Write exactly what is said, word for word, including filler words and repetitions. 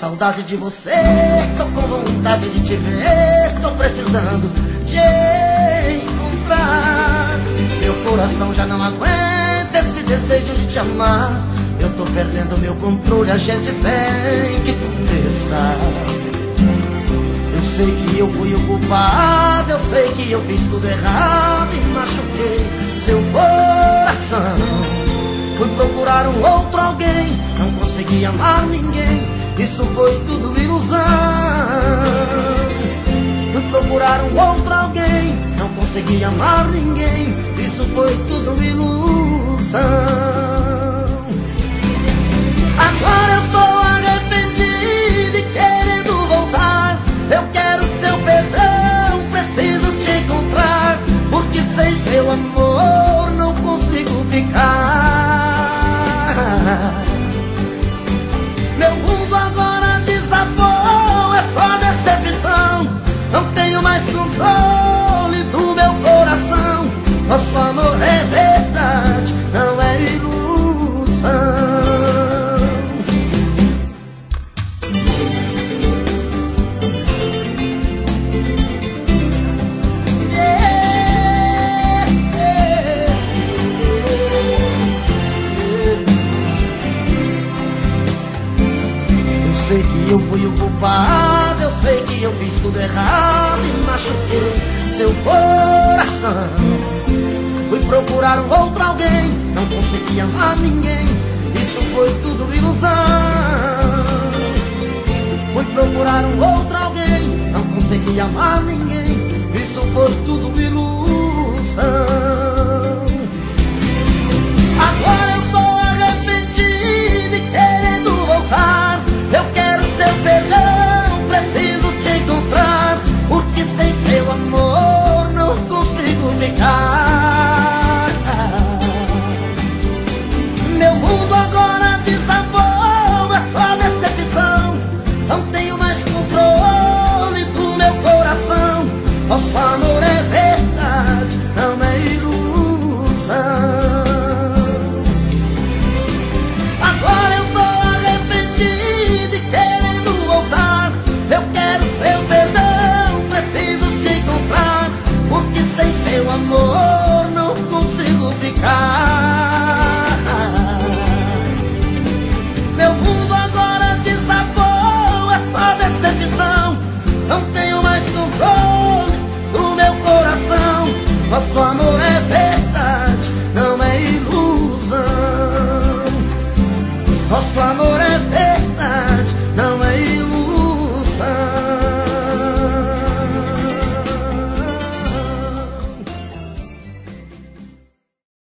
saudade de você, tô com vontade de te ver, tô precisando te encontrar. Meu coração já não aguenta esse desejo de te amar. Eu tô perdendo meu controle, a gente tem que conversar. Eu sei que eu fui o culpado, eu sei que eu fiz tudo errado e machuquei seu coração. Fui procurar um outro alguém, não consegui amar ninguém, isso foi tudo ilusão. Fui procurar um outro alguém, não consegui amar ninguém, isso foi tudo ilusão. Agora eu tô arrependido e querendo voltar. Eu quero seu perdão, preciso te encontrar, porque sem seu amor não consigo ficar. Meu mundo agora desabou, é só decepção. Não tenho mais controle do meu coração. Nosso amor é verdade, não é ilusão. Eu sei que eu fui o culpado, eu sei que eu fiz tudo errado e machuquei seu coração. Fui procurar um outro alguém, não consegui amar ninguém, isso foi tudo ilusão. Fui procurar um outro alguém, não consegui amar ninguém, isso foi tudo ilusão. Agora eu tô